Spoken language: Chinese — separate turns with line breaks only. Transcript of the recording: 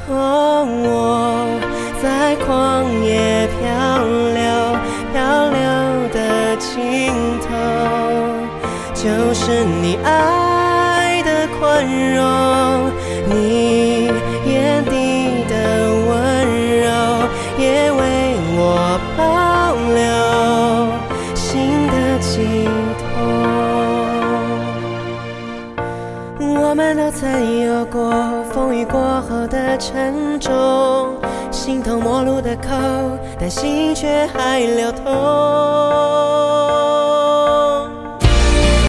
哦，我在旷野漂流，漂流的尽头，就是你爱的宽容，你眼底的温柔，也为我保留新的寄托。我们都曾有过风雨过后的沉重，形同陌路的口，但心却还流通。